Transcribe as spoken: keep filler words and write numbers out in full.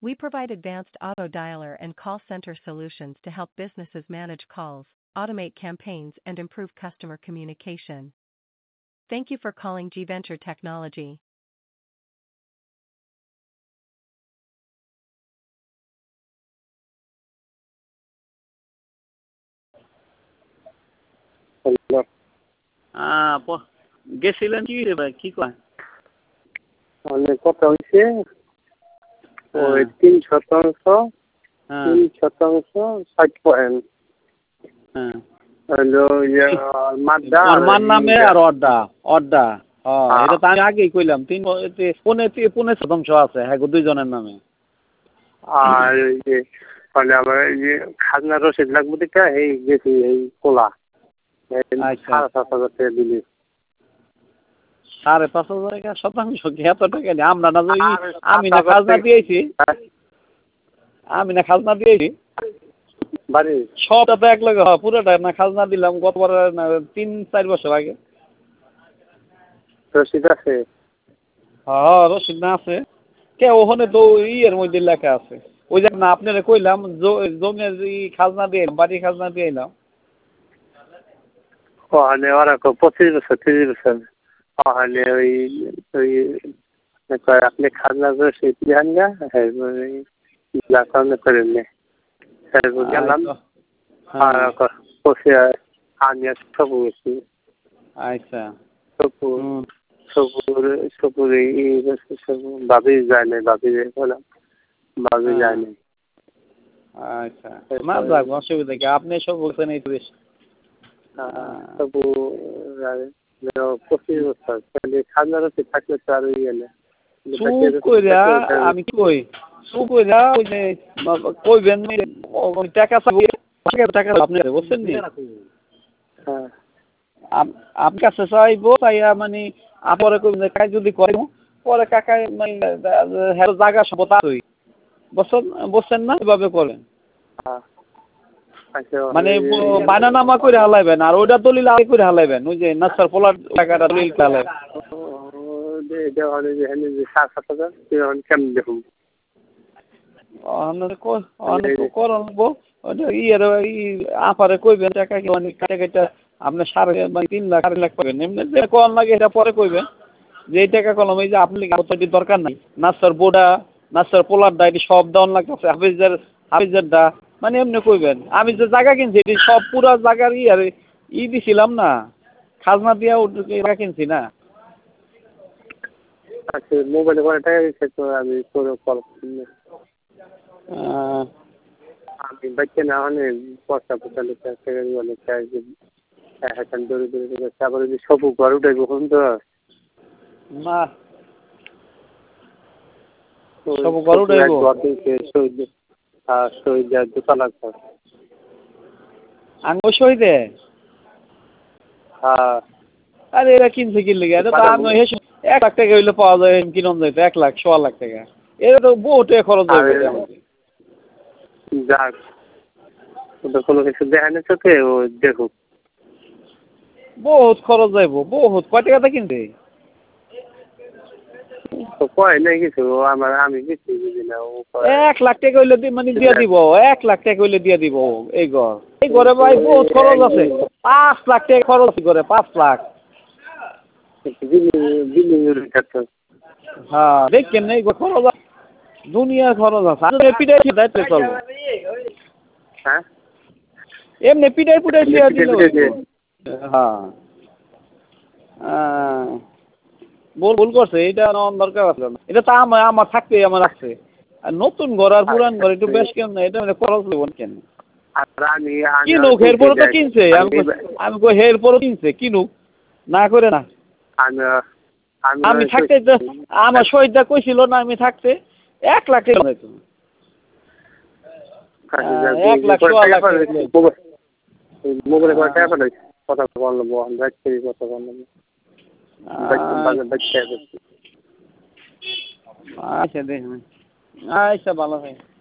We provide advanced auto dialer and call center solutions to help businesses manage calls, automate campaigns, and improve customer communication. Thank you for calling G-Venture Technology. Hello. Ah, প- গেছিলেন কি রে ভাই, কি কয়? মানে কথা হয়েছে ওই হ্যাঁ, তিন শতাংশ হ্যাঁ, তিন শতাংশ ষাট পয়েন্ট হ্যাঁ। হলো ইয়ে মাদ্দা ওর আর মার নামে ইয়া। আর অড্ডা অড্ডা হ্যাঁ, হ্যাঁ, এটা তো আমি আগেই কইলাম তিন পনে পনে শতাংশ আছে হ্যাঁ গো, দুইজনের নামে। আর ওই যে মানে আমার এই যে খাজনা রসিদ লাগবে দেখা এই গেছি এই কোলা এই আচ্ছা, সাড়ে সাত হাজার টাকা দিলি। সাড়ে পাঁচ হাজার টাকা শতাংশ কি এত টাকা নেই? আমরা না যে ই- আর আমি সাত না হাজার খাজনা টাকা দিয়েছি, আমি না খাজনা দিয়েছি বাড়ি সবটা তো এক লগে হয়, পুরোটা না খাজনা দিলাম গতবার না তিন চার বছর আগে। রসিদ আছে। হ্যাঁ রসিদ না আছে কে ওখানে তো ইয়ের মধ্যে লেখা আছে। ওই যে না আপনারা কইলাম জ- জমির ই খাজনা দিয়ে বাড়ি খাজনা দিয়ে এলাম। ওখানে ওরা কো- পঁচিশ বছর তিরিশ বছর ওখানে ওই ওই কয় আপনি খাজনা রসিদ দেন না হ্যাঁ কারণে করেন না হ্যাঁ গেলাম আচ্ছা, আর হ্যাঁ, বসে আমি আর সবু গেছি আচ্ছা, সবু হুম, সবুর সবুর এই সবু ভাবি যায় না ভাবি বললাম ভাবি যায় হ্যাঁ, না আচ্ছা। না যাক অসুবিধা কি, আপনি সব বলছেন এই তো বেশ। সবু পঁচিশ বছর তাহলে খাজনা রসিদ থাকলে তো আর ইয়ে না চুপ কইরা আমি কি কই, চুপ কইরা ওই যে কইবেন ওই টাকা চাবো, টাকা টাকা আপনি বুঝছেন নি? হ্যাঁ আপ- আপনার কাছে চাইবো চাইয়া মানে আপরে কইবেন যে কাজ যদি করে পরে কাকা মানে হ্যাঁ জায়গা সম্পদ আছেই, বুঝছেন বুঝছেন না এভাবে করেন হ্যাঁ আচ্ছা মানে বানানামা করে হালাইবেন আর ওইটা দলিল আগে করে হালাইবেন, ওই যে নাস্তার পোলার টাকাটা দলিল হালাইবেন। সাত সাত হাজার কেমন দেখুন অনেক অনেক করবো ইয়ের ই আপারে কইবেন টাকা কি অনেক কাটা কাটা আপনার সাড়ে মানে তিন লাখ আড়াই লাখ পাবেন, এমনি যে কম লাগে এটা পরে কইবেন যে এই টাকা কলম এই যে আপনি কতটি দরকার নাই, নাস্তার বোর্ডা নাস্তার পোলারটা এটি সব দেওয়ান লাগতেছে, হাফিজের হাফিজেরটা মানে এমনি কইবেন আমি যে জায়গা কিনছি এটি সব পুরা জায়গার ই আর ই দিছিলাম না, খাজনা দিয়া জায়গা কিনছি না। আচ্ছা মোবাইলে করে টাকা দিচ্ছে তো আমি করে কল আহ, আমি বাচ্চা না অনেক পয়সা পয়সা লিখে টাকা অনেক এখন দৌড়ে দৌড়ে তারপরে যে সবু ঘর উঠে কখন তো না সব ঘর উঠাইব শহীদ শহীদ দোতলা ঘর আঙ্গ সইদে হ্যাঁ আরে এরা কিনছে কিনলে গিয়ে তো আমি হেসে এক লাখ টাকা হইলে পাওয়া যায় কিনন যাইতো এক লাখ সোয়া লাখ টাকা এটা তো বহু টাকা খরচ হইবে যাক ওটা কোনো কিছু দেখা নেই চোখে ও দেখুক বহুত খরচ যাইব বহুত কয় টাকাতে কিনবে কয় নাই কিছু আমার আমি কিছু বুঝি না ও এক লাখ টাকা হইলে দি- মানে দিয়ে দিব এক লাখ টাকা হইলে দিয়ে দিব এই ঘর এই ঘরে ভাই বহুত খরচ আছে পাঁচ লাখ টাকা খরচ আছে ঘরে পাঁচ লাখ হ্যাঁ দেখছেন এই ঘর খরচ আছে, দুনিয়ার খরচ আছে আমি পিটাই দায়িত্বে চলবো হ্যাঁ এমনি পিটাই পিটাই দিয়ে দিল হ্যাঁ আহ, ভুল ভুল করছে এটা নেওয়ার দরকার আছে না, এটা তো আমার আমার থাকতেই আমার রাখছে আর নতুন ঘর আর পুরান ঘর একটু বেশ কেন না এটা মানে খরচ দেবো কেন কিনুক এরপরে তো কিনছে আমি কই- আমি কই এরপরে কিনছে কিনুক না করে না আমি থাকতে তো আমার শহীদটা কইছিল না আমি থাকতে এক লাখ টাকা যাইতো। আহ, এক লাখ সোয়া লাখ টাকা যাইতো। মোবাইলে করে টাকা পাঠাইছি কথা বলবো যাচ্ছি কথা বলবো আচ্ছা দেখুন আচ্ছা ভালো হয়।